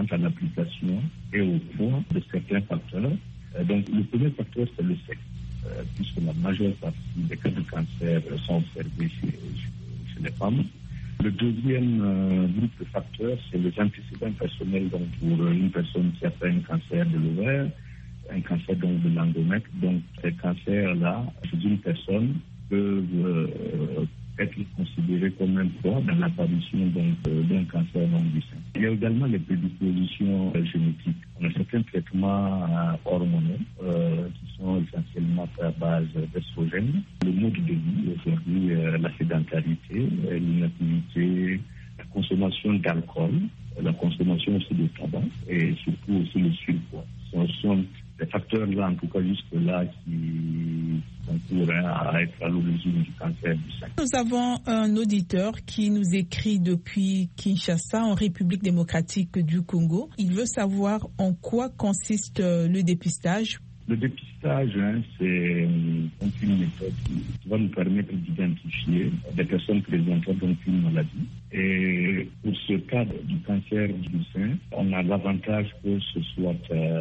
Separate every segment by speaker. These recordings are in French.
Speaker 1: à l'application et au poids de certains facteurs. Donc, le premier facteur, c'est le sexe, puisque la majeure partie des cas de cancer sont observés chez les femmes. Le deuxième groupe de facteurs, c'est les antécédents personnels. Donc, pour une personne qui a fait un cancer de l'ovaire, un cancer donc, de l'endomètre. Donc, ces cancers-là, chez une personne, peuvent être considérés comme un poids dans l'apparition d'un cancer du sein. Il y a également les prédispositions génétiques. On a certains traitements hormonaux qui sont essentiellement à base d'estrogènes. Le mode de vie, aujourd'hui, la sédentarité, l'inactivité, la consommation d'alcool, la consommation aussi de tabac et surtout aussi le surpoids. Ce sont ces facteurs-là, en tout cas jusque-là, qui concourent à être à l'origine du cancer du sein.
Speaker 2: Nous avons un auditeur qui nous écrit depuis Kinshasa, en République démocratique du Congo. Il veut savoir en quoi consiste le dépistage.
Speaker 1: Le dépistage, c'est une méthode qui va nous permettre d'identifier des personnes présentant donc une maladie. Et pour ce cas du cancer du sein, on a l'avantage que ce soit...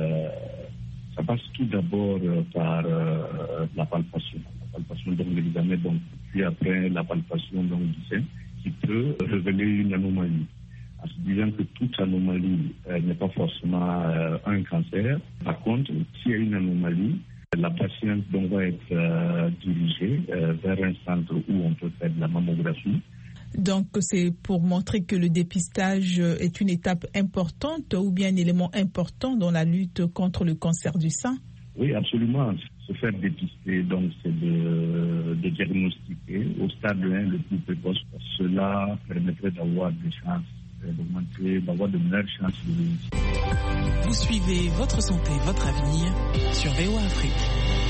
Speaker 1: ça passe tout d'abord par la palpation. La palpation donc l'examen, donc, puis après la palpation donc, du sein, qui peut révéler une anomalie. En se disant que toute anomalie n'est pas forcément un cancer. Par contre, s'il y a une anomalie, la patiente donc, va être dirigée vers un centre où on peut faire de la mammographie.
Speaker 2: Donc, c'est pour montrer que le dépistage est une étape importante ou bien un élément important dans la lutte contre le cancer du sein?
Speaker 1: Oui, absolument. Se faire dépister, donc, c'est de diagnostiquer au stade 1 le plus précoce. Cela permettrait d'avoir des chances, d'avoir de meilleures chances de réussir.
Speaker 3: Vous suivez Votre Santé, Votre Avenir sur VOA Afrique.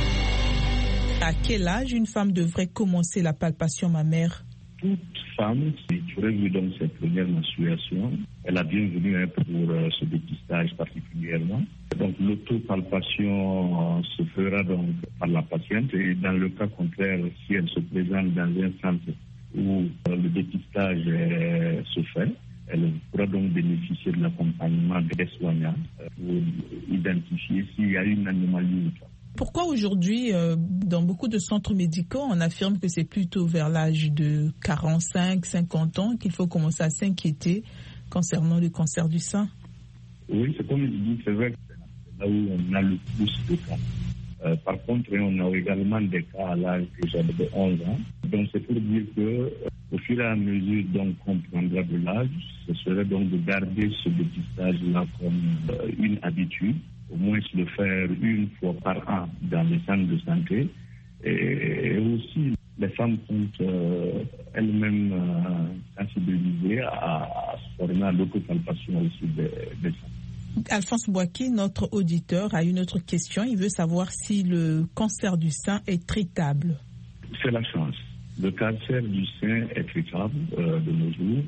Speaker 2: À quel âge une femme devrait commencer la palpation mammaire?
Speaker 1: Toute femme qui aurait vu donc ses premières menstruations, elle a bienvenue pour ce dépistage particulièrement. Donc l'autopalpation se fera donc par la patiente et dans le cas contraire, si elle se présente dans un centre où le dépistage se fait, elle pourra donc bénéficier de l'accompagnement des soignants pour identifier s'il y a une anomalie ou pas.
Speaker 2: Pourquoi aujourd'hui, dans beaucoup de centres médicaux, on affirme que c'est plutôt vers l'âge de 45-50 ans qu'il faut commencer à s'inquiéter concernant le cancer du sein?
Speaker 1: Oui, c'est comme je dis, c'est vrai que c'est là où on a le plus de cas. Par contre, on a également des cas à l'âge déjà de 11 ans. Donc c'est pour dire que au fur et à mesure qu'on prendra de l'âge, ce serait donc de garder ce dépistage-là comme une habitude. Au moins le faire une fois par an dans les centres de santé. Et aussi, les femmes sont elles-mêmes sensibilisées à se former à l'autopalpation aussi des seins.
Speaker 2: Alphonse Bouaki, notre auditeur, a une autre question. Il veut savoir si le cancer du sein est traitable.
Speaker 1: C'est la chance. Le cancer du sein est traitable de nos jours.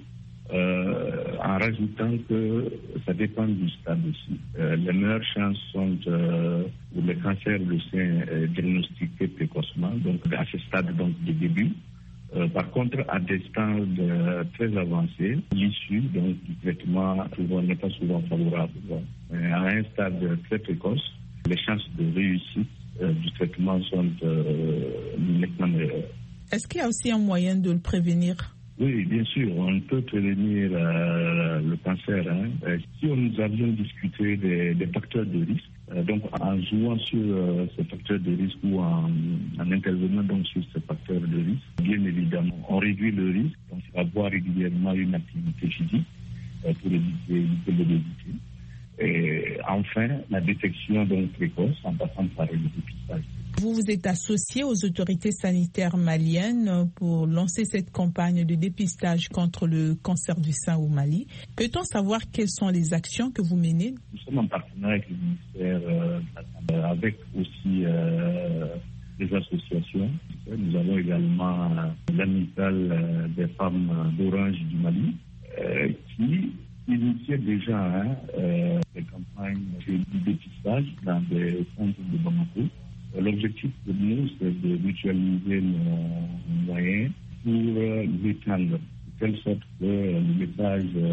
Speaker 1: En rajoutant que ça dépend du stade aussi. Les meilleures chances sont pour les cancers de sein diagnostiqués précocement, donc à ce stade donc, de début. Par contre, à des stades très avancés, l'issue donc, du traitement n'est pas souvent favorable. Donc, à un stade très précoce, les chances de réussite du traitement sont nettement meilleures.
Speaker 2: Est-ce qu'il y a aussi un moyen de le prévenir?
Speaker 1: Oui, bien sûr, on peut prévenir le cancer. Si nous avions discuté des facteurs de risque, donc en jouant sur ces facteurs de risque ou en intervenant donc sur ces facteurs de risque, bien évidemment, on réduit le risque, donc avoir régulièrement une activité physique pour éviter l'obésité. Et enfin, la détection donc précoce en passant par le dépistage.
Speaker 2: Vous vous êtes associé aux autorités sanitaires maliennes pour lancer cette campagne de dépistage contre le cancer du sein au Mali. Peut-on savoir quelles sont les actions que vous menez?
Speaker 1: Nous sommes en partenariat avec le ministère de la Santé, avec aussi des associations. Nous avons également l'amicale des femmes d'Orange du Mali qui initiait déjà des campagnes de dépistage dans des centres de Bamako. L'objectif pour nous, c'est de mutualiser nos moyens pour l'étendre, de telle sorte que le message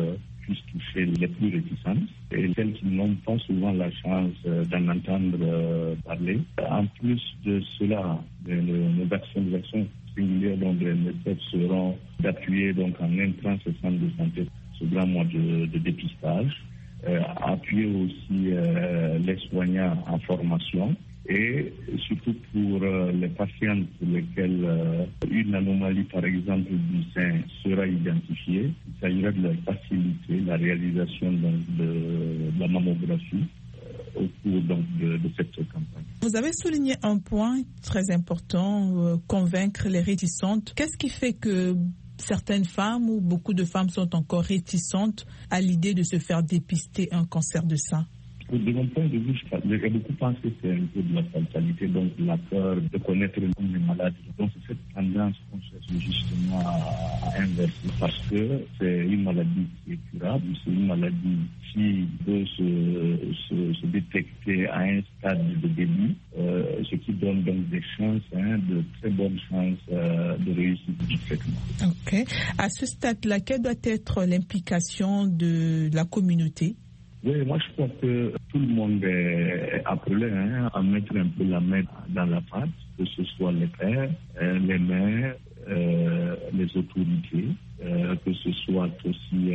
Speaker 1: puisse toucher les plus réticentes et celles qui n'ont pas souvent la chance d'en entendre parler. En plus de cela, nos actions singulières dont les méthodes seront d'appuyer donc en intrant ce centre de santé ce grand mois de dépistage, appuyer aussi les soignants en formation et surtout pour les patients pour lesquels une anomalie par exemple du sein sera identifiée, il s'agira de leur faciliter la réalisation de la mammographie au cours donc, de cette campagne.
Speaker 2: Vous avez souligné un point très important, convaincre les réticentes. Qu'est-ce qui fait que certaines femmes ou beaucoup de femmes sont encore réticentes à l'idée de se faire dépister un cancer de sein?
Speaker 1: De mon point de vue, j'ai beaucoup pensé que c'est un peu de la fatalité, donc la peur de connaître le nom des malades. Donc c'est cette tendance qu'on cherche justement à inverser parce que c'est une maladie qui est curable, c'est une maladie qui peut se détecter à un stade de début, ce qui donne donc des chances, de très bonnes chances de réussite du traitement.
Speaker 2: Ok. À ce stade-là, quelle doit être l'implication de la communauté?
Speaker 1: Oui, moi je crois que tout le monde est appelé à mettre un peu la main dans la pâte, que ce soit les pères, les mères, les autorités, que ce soit aussi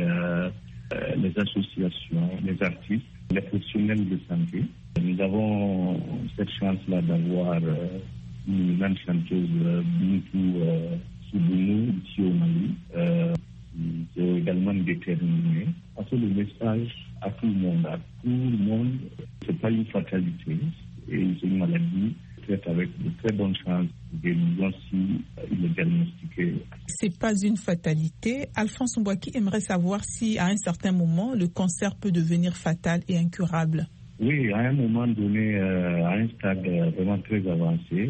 Speaker 1: les associations, les artistes, les professionnels de santé. Nous avons cette chance-là d'avoir une grande chanteuse Bintou Soubounou ici au Mali, qui est également déterminée. Parce que le message à tout le monde, c'est pas une fatalité et c'est une maladie peut-être avec de très bonnes chances de guérison si il est diagnostiqué.
Speaker 2: C'est pas une fatalité. Alphonse Mbouaki aimerait savoir si à un certain moment le cancer peut devenir fatal et incurable.
Speaker 1: Oui, à un moment donné, à un stade vraiment très avancé.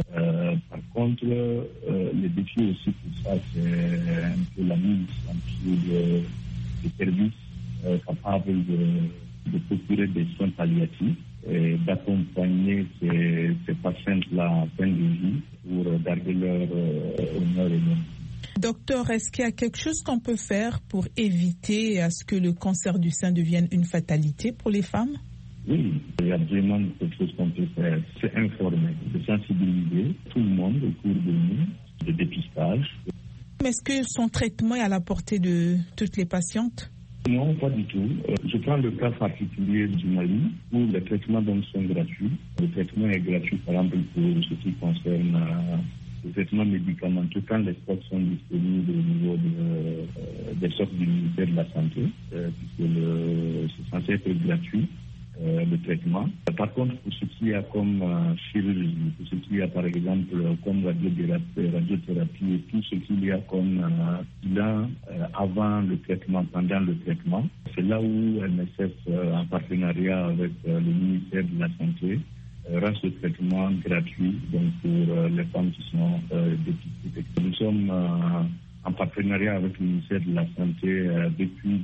Speaker 1: Par contre, le défi aussi pour ça, c'est un peu la mise en pied de services capables de procurer des soins palliatifs et d'accompagner ces patients-là en fin de vie pour garder leur honneur et leur vie.
Speaker 2: Docteur, est-ce qu'il y a quelque chose qu'on peut faire pour éviter à ce que le cancer du sein devienne une fatalité pour les femmes?
Speaker 1: Oui, il y a vraiment quelque chose qu'on peut faire. C'est informer, c'est sensibiliser tout le monde au cours de nous, de dépistage.
Speaker 2: Mais est-ce que son traitement est à la portée de toutes les patientes?
Speaker 1: Non, pas du tout. Je prends le cas particulier du Mali où les traitements donc sont gratuits. Le traitement est gratuit, par exemple, pour ce qui concerne le traitement médicamenteux quand les stocks sont disponibles au niveau des stocks du ministère de la Santé, puisque c'est censé être gratuit. Le traitement. Par contre, pour ce qui est comme chirurgie, pour ce qui est par exemple comme radiothérapie et tout ce qu'il y a comme bilan avant le traitement, pendant le traitement, c'est là où MSF, en partenariat avec le ministère de la Santé, rend ce traitement gratuit donc pour les femmes qui sont dépistées. Nous sommes en partenariat avec le ministère de la Santé depuis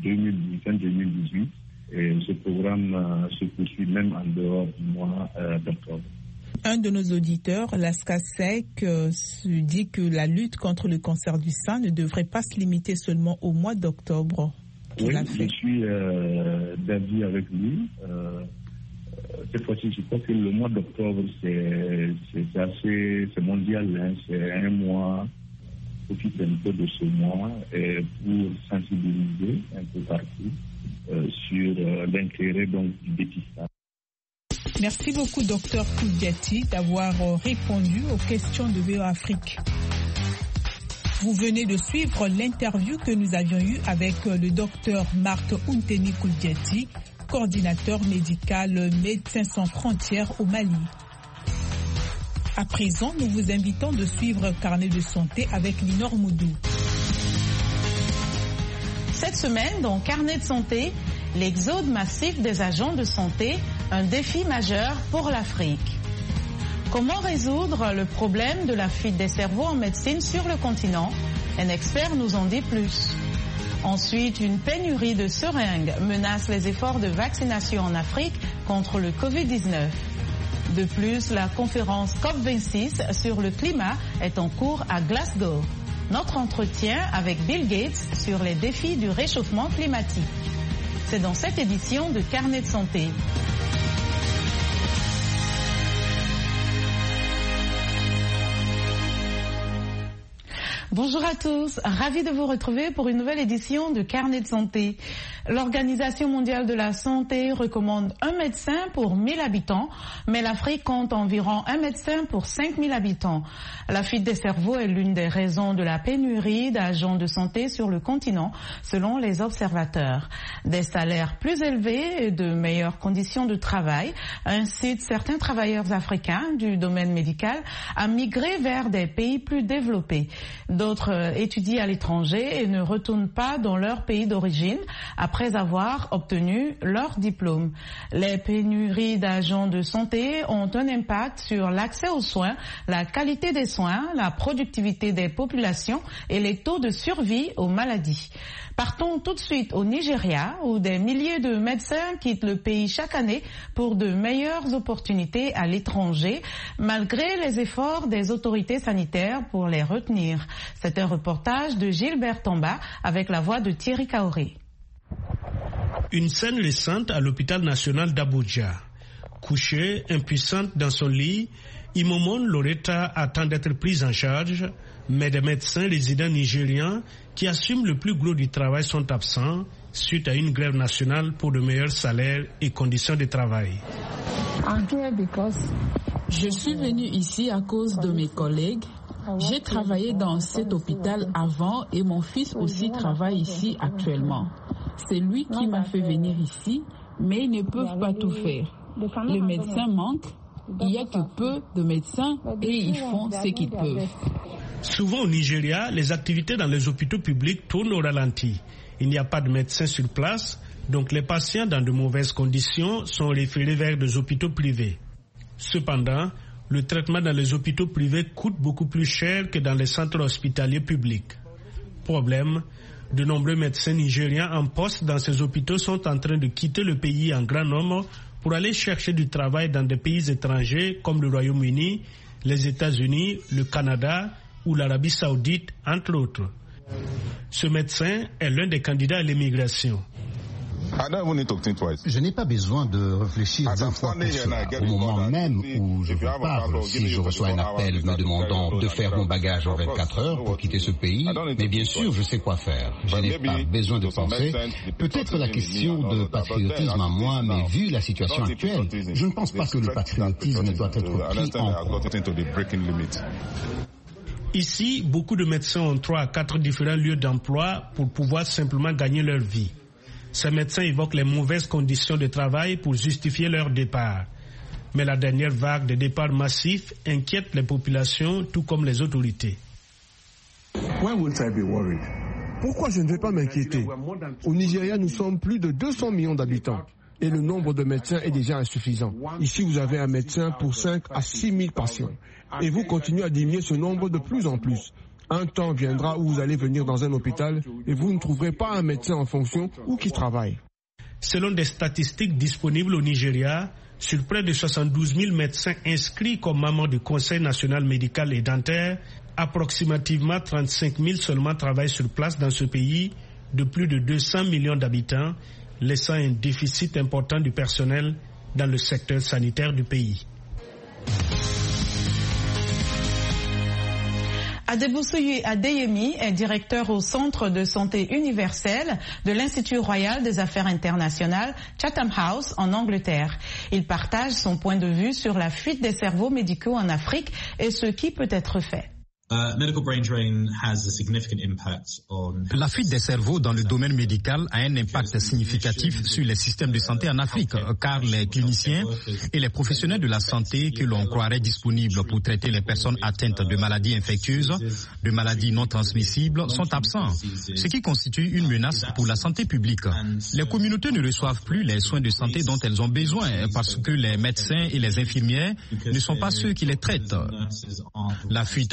Speaker 1: 2018. Et ce programme se poursuit même en dehors du mois d'octobre.
Speaker 2: Un de nos auditeurs, Laska Sek, se dit que la lutte contre le cancer du sein ne devrait pas se limiter seulement au mois d'octobre.
Speaker 1: Oui, je suis d'avis avec lui. Cette fois-ci, je crois que le mois d'octobre, c'est mondial. C'est un mois. Profite un peu de ce mois pour sensibiliser un peu partout sur l'intérêt donc du dépistage.
Speaker 2: Merci beaucoup, Dr Koudiati, d'avoir répondu aux questions de VOA Afrique. Vous venez de suivre l'interview que nous avions eue avec le Dr Marc Ounteni Koudiati, coordinateur médical Médecins sans frontières au Mali. À présent, nous vous invitons de suivre Carnet de santé avec Linor Moudou.
Speaker 4: Cette semaine, dans Carnet de santé, l'exode massif des agents de santé, un défi majeur pour l'Afrique. Comment résoudre le problème de la fuite des cerveaux en médecine sur le continent? Un expert nous en dit plus. Ensuite, une pénurie de seringues menace les efforts de vaccination en Afrique contre le Covid-19. De plus, la conférence COP26 sur le climat est en cours à Glasgow. Notre entretien avec Bill Gates sur les défis du réchauffement climatique. C'est dans cette édition de Carnet de santé. Bonjour à tous, ravi de vous retrouver pour une nouvelle édition de Carnet de santé. L'Organisation mondiale de la santé recommande un médecin pour 1000 habitants, mais l'Afrique compte environ un médecin pour 5000 habitants. La fuite des cerveaux est l'une des raisons de la pénurie d'agents de santé sur le continent, selon les observateurs. Des salaires plus élevés et de meilleures conditions de travail incitent certains travailleurs africains du domaine médical à migrer vers des pays plus développés. D'autres étudient à l'étranger et ne retournent pas dans leur pays d'origine après avoir obtenu leur diplôme. Les pénuries d'agents de santé ont un impact sur l'accès aux soins, la qualité des soins, la productivité des populations et les taux de survie aux maladies. Partons tout de suite au Nigeria, où des milliers de médecins quittent le pays chaque année pour de meilleures opportunités à l'étranger, malgré les efforts des autorités sanitaires pour les retenir. C'est un reportage de Gilbert Tomba avec la voix de Thierry Kaoré.
Speaker 5: Une scène récente à l'hôpital national d'Abuja. Couchée, impuissante dans son lit, Imomon Loretta attend d'être prise en charge, mais des médecins résidents nigérians qui assument le plus gros du travail sont absents suite à une grève nationale pour de meilleurs salaires et conditions de travail.
Speaker 6: Je suis venue ici à cause de mes collègues. J'ai travaillé dans cet hôpital avant et mon fils aussi travaille ici actuellement. C'est lui qui m'a fait venir ici, mais ils ne peuvent pas tout faire. Les médecins manquent, il n'y a que peu de médecins et ils font ce qu'ils peuvent.
Speaker 5: Souvent au Nigeria, les activités dans les hôpitaux publics tournent au ralenti. Il n'y a pas de médecins sur place, donc les patients dans de mauvaises conditions sont référés vers des hôpitaux privés. Cependant, le traitement dans les hôpitaux privés coûte beaucoup plus cher que dans les centres hospitaliers publics. Problème, de nombreux médecins nigériens en poste dans ces hôpitaux sont en train de quitter le pays en grand nombre pour aller chercher du travail dans des pays étrangers comme le Royaume-Uni, les États-Unis, le Canada ou l'Arabie Saoudite, entre autres. Ce médecin est l'un des candidats à l'immigration.
Speaker 7: Je n'ai pas besoin de réfléchir 2 fois pour cela. Au moment même où je vous parle, si je reçois un appel me demandant de faire mon bagage en 24 heures pour quitter ce pays, mais bien sûr, je sais quoi faire. Je n'ai pas besoin de penser. Peut-être la question de patriotisme à moi, mais vu la situation actuelle, je ne pense pas que le patriotisme doit être pris en compte.
Speaker 5: Ici, beaucoup de médecins ont 3 à 4 différents lieux d'emploi pour pouvoir simplement gagner leur vie. Ces médecins évoquent les mauvaises conditions de travail pour justifier leur départ. Mais la dernière vague de départs massifs inquiète les populations, tout comme les autorités.
Speaker 8: Pourquoi je ne vais pas m'inquiéter? Au Nigeria, nous sommes plus de 200 millions d'habitants et le nombre de médecins est déjà insuffisant. Ici, vous avez un médecin pour 5 à 6 000 patients et vous continuez à diminuer ce nombre de plus en plus. Un temps viendra où vous allez venir dans un hôpital et vous ne trouverez pas un médecin en fonction ou qui travaille.
Speaker 5: Selon des statistiques disponibles au Nigeria, sur près de 72 000 médecins inscrits comme membres du Conseil national médical et dentaire, approximativement 35 000 seulement travaillent sur place dans ce pays de plus de 200 millions d'habitants, laissant un déficit important du personnel dans le secteur sanitaire du pays.
Speaker 4: Adeboussoye Adeyemi est directeur au Centre de santé universel de l'Institut royal des affaires internationales Chatham House en Angleterre. Il partage son point de vue sur la fuite des cerveaux médicaux en Afrique et ce qui peut être fait.
Speaker 9: La fuite des cerveaux dans le domaine médical a un impact significatif sur les systèmes de santé en Afrique, car les cliniciens et les professionnels de la santé que l'on croirait disponibles pour traiter les personnes atteintes de maladies infectieuses, de maladies non transmissibles, sont absents, ce qui constitue une menace pour la santé publique. Les communautés ne reçoivent plus les soins de santé dont elles ont besoin parce que les médecins et les infirmières ne sont pas ceux qui les traitent. La fuite des cerveaux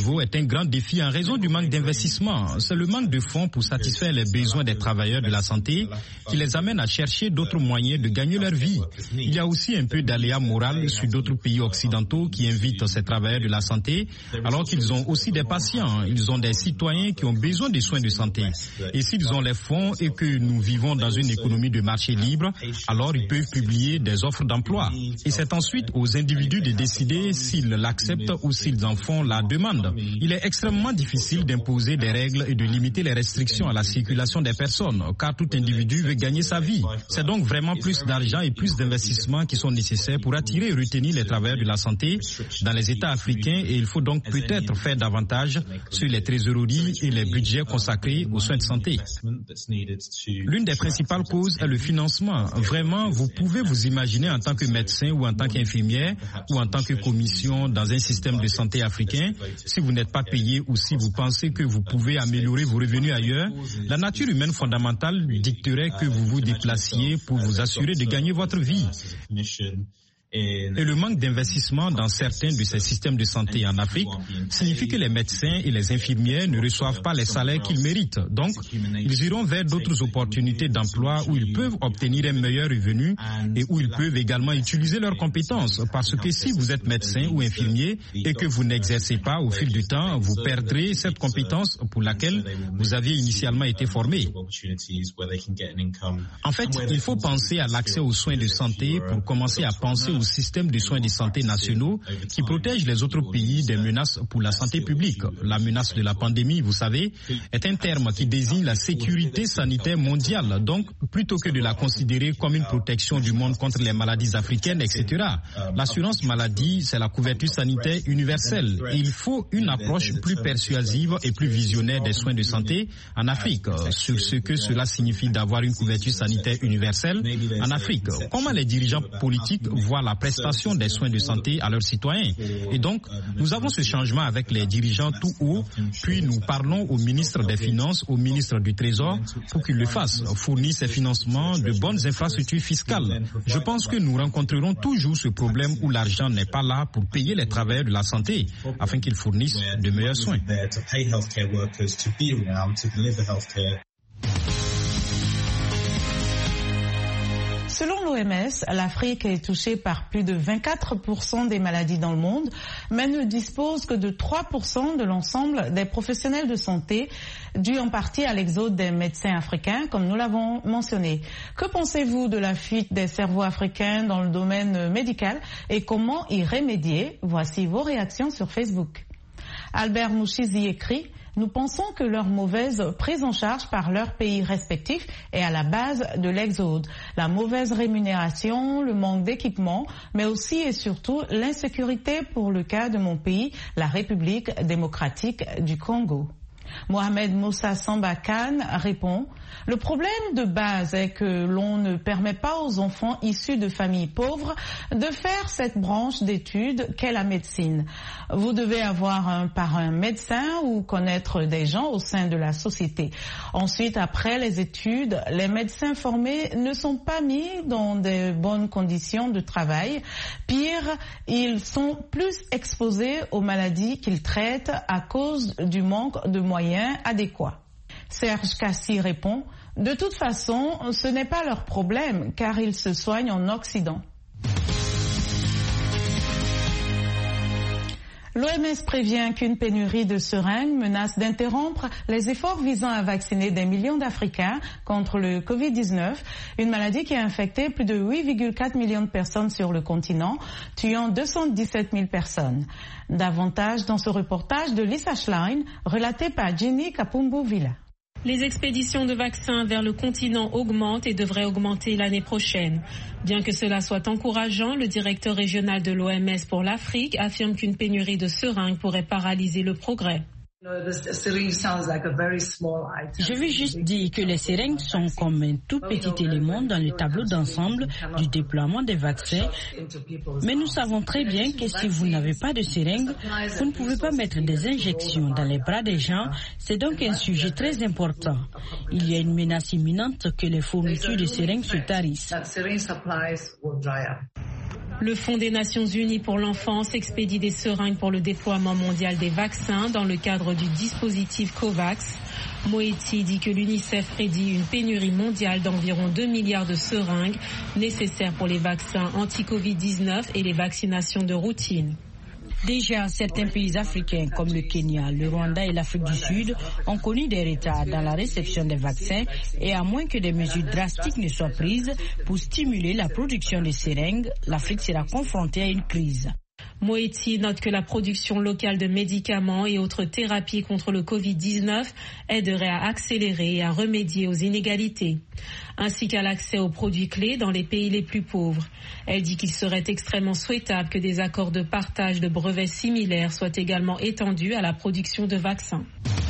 Speaker 9: cerveau est un grand défi en raison du manque d'investissement. C'est le manque de fonds pour satisfaire les besoins des travailleurs de la santé qui les amène à chercher d'autres moyens de gagner leur vie. Il y a aussi un peu d'aléa moral sur d'autres pays occidentaux qui invitent ces travailleurs de la santé alors qu'ils ont aussi des patients. Ils ont des citoyens qui ont besoin de soins de santé. Et s'ils ont les fonds et que nous vivons dans une économie de marché libre, alors ils peuvent publier des offres d'emploi. Et c'est ensuite aux individus de décider s'ils l'acceptent ou s'ils en font la demande. Il est extrêmement difficile d'imposer des règles et de limiter les restrictions à la circulation des personnes, car tout individu veut gagner sa vie. C'est donc vraiment plus d'argent et plus d'investissements qui sont nécessaires pour attirer et retenir les travailleurs de la santé dans les États africains, et il faut donc peut-être faire davantage sur les trésoreries et les budgets consacrés aux soins de santé. L'une des principales causes est le financement. Vraiment, vous pouvez vous imaginer en tant que médecin ou en tant qu'infirmière ou en tant que commission dans un système de santé africain, si vous n'êtes pas payé ou si vous pensez que vous pouvez améliorer vos revenus ailleurs, la nature humaine fondamentale dicterait que vous vous déplaciez pour vous assurer de gagner votre vie. Et le manque d'investissement dans certains de ces systèmes de santé en Afrique signifie que les médecins et les infirmières ne reçoivent pas les salaires qu'ils méritent. Donc, ils iront vers d'autres opportunités d'emploi où ils peuvent obtenir un meilleur revenu et où ils peuvent également utiliser leurs compétences. Parce que si vous êtes médecin ou infirmier et que vous n'exercez pas au fil du temps, vous perdrez cette compétence pour laquelle vous aviez initialement été formé. En fait, il faut penser à l'accès aux soins de santé pour commencer à penser au système de soins de santé nationaux qui protège les autres pays des menaces pour la santé publique. La menace de la pandémie, vous savez, est un terme qui désigne la sécurité sanitaire mondiale. Donc, plutôt que de la considérer comme une protection du monde contre les maladies africaines, etc., l'assurance maladie, c'est la couverture sanitaire universelle. Et il faut une approche plus persuasive et plus visionnaire des soins de santé en Afrique, sur ce que cela signifie d'avoir une couverture sanitaire universelle en Afrique. Comment les dirigeants politiques voient la prestation des soins de santé à leurs citoyens. Et donc, nous avons ce changement avec les dirigeants tout haut, puis nous parlons au ministre des Finances, au ministre du Trésor, pour qu'ils le fassent, fournir ces financements de bonnes infrastructures fiscales. Je pense que nous rencontrerons toujours ce problème où l'argent n'est pas là pour payer les travailleurs de la santé, afin qu'ils fournissent de meilleurs soins.
Speaker 4: Selon l'OMS, l'Afrique est touchée par plus de 24% des maladies dans le monde, mais ne dispose que de 3% de l'ensemble des professionnels de santé, dû en partie à l'exode des médecins africains, comme nous l'avons mentionné. Que pensez-vous de la fuite des cerveaux africains dans le domaine médical et comment y remédier? Voici vos réactions sur Facebook. Albert Mouchizi écrit: nous pensons que leur mauvaise prise en charge par leurs pays respectifs est à la base de l'exode. La mauvaise rémunération, le manque d'équipement, mais aussi et surtout l'insécurité pour le cas de mon pays, la République démocratique du Congo. Mohamed Moussa Samba Khan répond: le problème de base est que l'on ne permet pas aux enfants issus de familles pauvres de faire cette branche d'études qu'est la médecine. Vous devez avoir un parrain médecin ou connaître des gens au sein de la société. Ensuite, après les études, les médecins formés ne sont pas mis dans de bonnes conditions de travail. Pire, ils sont plus exposés aux maladies qu'ils traitent à cause du manque de moyens adéquats. Serge Kassi répond: de toute façon, ce n'est pas leur problème car ils se soignent en Occident. L'OMS prévient qu'une pénurie de seringues menace d'interrompre les efforts visant à vacciner des millions d'Africains contre le Covid-19, une maladie qui a infecté plus de 8,4 millions de personnes sur le continent, tuant 217 000 personnes. Davantage dans ce reportage de Lisa Schlein, relaté par Jenny Kapumbu-Villa.
Speaker 10: Les expéditions de vaccins vers le continent augmentent et devraient augmenter l'année prochaine. Bien que cela soit encourageant, le directeur régional de l'OMS pour l'Afrique affirme qu'une pénurie de seringues pourrait paralyser le progrès.
Speaker 11: Je veux juste dire que les seringues sont comme un tout petit élément dans le tableau d'ensemble du déploiement des vaccins. Mais nous savons très bien que si vous n'avez pas de seringues, vous ne pouvez pas mettre des injections dans les bras des gens. C'est donc un sujet très important. Il y a une menace imminente que les fournitures de seringues se tarissent.
Speaker 10: Le Fonds des Nations Unies pour l'enfance expédie des seringues pour le déploiement mondial des vaccins dans le cadre du dispositif COVAX. Moeti dit que l'UNICEF prédit une pénurie mondiale d'environ 2 milliards de seringues nécessaires pour les vaccins anti-Covid-19 et les vaccinations de routine.
Speaker 11: Déjà, certains pays africains comme le Kenya, le Rwanda et l'Afrique du Sud ont connu des retards dans la réception des vaccins et à moins que des mesures drastiques ne soient prises pour stimuler la production de seringues, l'Afrique sera confrontée à une crise.
Speaker 10: Moeti note que la production locale de médicaments et autres thérapies contre le Covid-19 aiderait à accélérer et à remédier aux inégalités, ainsi qu'à l'accès aux produits clés dans les pays les plus pauvres. Elle dit qu'il serait extrêmement souhaitable que des accords de partage de brevets similaires soient également étendus à la production de vaccins.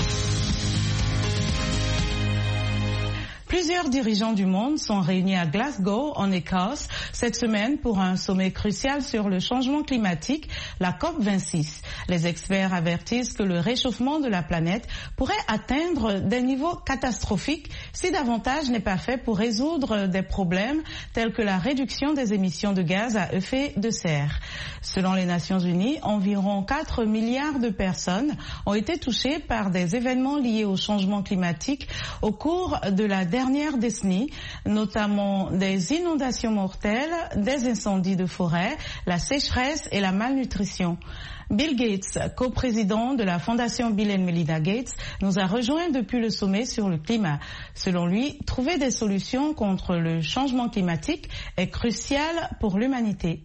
Speaker 4: Plusieurs dirigeants du monde sont réunis à Glasgow, en Écosse, cette semaine pour un sommet crucial sur le changement climatique, la COP26. Les experts avertissent que le réchauffement de la planète pourrait atteindre des niveaux catastrophiques si davantage n'est pas fait pour résoudre des problèmes tels que la réduction des émissions de gaz à effet de serre. Selon les Nations Unies, environ 4 milliards de personnes ont été touchées par des événements liés au changement climatique au cours de la dernière décennie, notamment des inondations mortelles, des incendies de forêt, la sécheresse et la malnutrition. Bill Gates, coprésident de la fondation Bill & Melinda Gates, nous a rejoints depuis le sommet sur le climat. Selon lui, trouver des solutions contre le changement climatique est crucial pour l'humanité.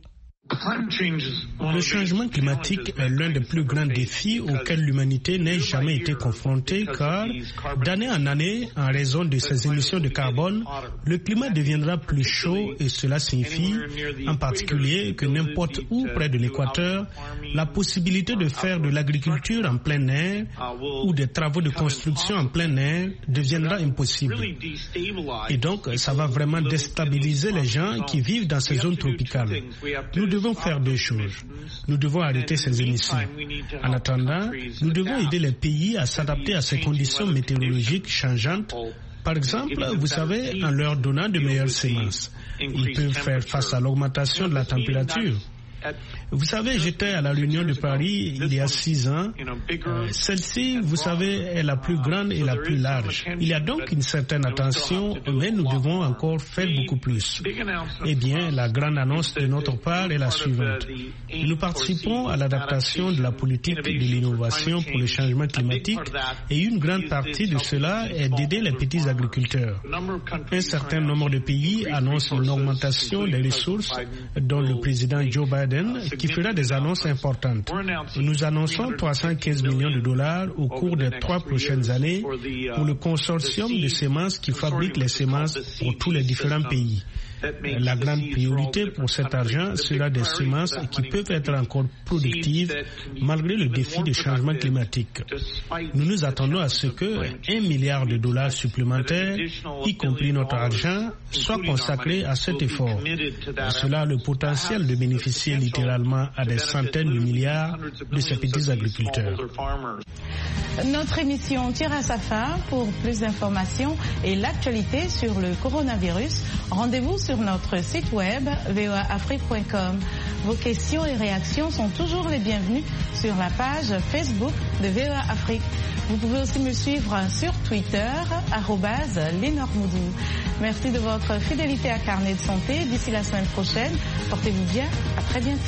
Speaker 5: Le changement climatique est l'un des plus grands défis auxquels l'humanité n'ait jamais été confrontée car, d'année en année, en raison de ses émissions de carbone, le climat deviendra plus chaud et cela signifie, en particulier, que n'importe où près de l'équateur, la possibilité de faire de l'agriculture en plein air ou des travaux de construction en plein air deviendra impossible. Et donc, ça va vraiment déstabiliser les gens qui vivent dans ces zones tropicales. Nous devons faire deux choses. Nous devons arrêter ces émissions. En attendant, nous devons aider les pays à s'adapter à ces conditions météorologiques changeantes. Par exemple, vous savez, en leur donnant de meilleures semences. Ils peuvent faire face à l'augmentation de la température. Vous savez, j'étais à la réunion de Paris il y a 6 ans. Celle-ci, vous savez, est la plus grande et la plus large. Il y a donc une certaine attention, mais nous devons encore faire beaucoup plus. Eh bien, la grande annonce de notre part est la suivante. Nous participons à l'adaptation de la politique de l'innovation pour le changement climatique et une grande partie de cela est d'aider les petits agriculteurs. Un certain nombre de pays annoncent une augmentation des ressources, dont le président Joe Biden, qui fera des annonces importantes. Nous annonçons 315 millions de dollars au cours des 3 prochaines années pour le consortium de semences qui fabrique les semences pour tous les différents pays. La grande priorité pour cet argent sera des semences qui peuvent être encore productives malgré le défi du changement climatique. Nous nous attendons à ce que 1 milliard de dollars supplémentaires, y compris notre argent, soient consacrés à cet effort. Cela a le potentiel de bénéficier littéralement à des centaines de milliards de ces petits agriculteurs.
Speaker 4: Notre émission tire à sa fin. Pour plus d'informations et l'actualité sur le coronavirus, rendez-vous sur notre site web voaafrique.com. Vos questions et réactions sont toujours les bienvenues sur la page Facebook de VOA Afrique. Vous pouvez aussi me suivre sur Twitter, @LenorMoudou. Merci de votre fidélité à Carnet de Santé. D'ici la semaine prochaine, portez-vous bien. À très bientôt.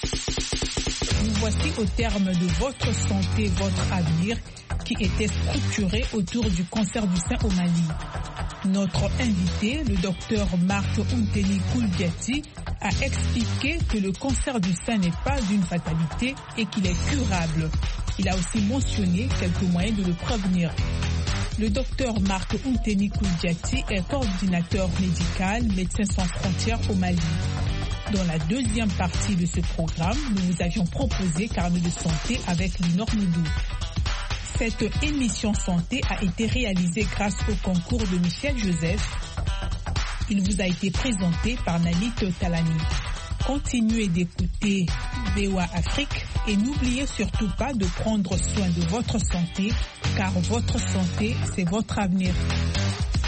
Speaker 2: Nous voici au terme de Votre santé, votre avenir, qui était structuré autour du cancer du sein au Mali. Notre invité, le docteur Marc Ounteni Kouldiati, a expliqué que le cancer du sein n'est pas une fatalité et qu'il est curable. Il a aussi mentionné quelques moyens de le prévenir. Le docteur Marc Ounteni Kouldiati est coordinateur médical Médecins sans frontières au Mali. Dans la deuxième partie de ce programme, nous vous avions proposé Carnet de santé avec Linor Moudou. Cette émission santé a été réalisée grâce au concours de Michel Joseph. Il vous a été présenté par Nalit Talani. Continuez d'écouter VOA Afrique et n'oubliez surtout pas de prendre soin de votre santé, car votre santé, c'est votre avenir.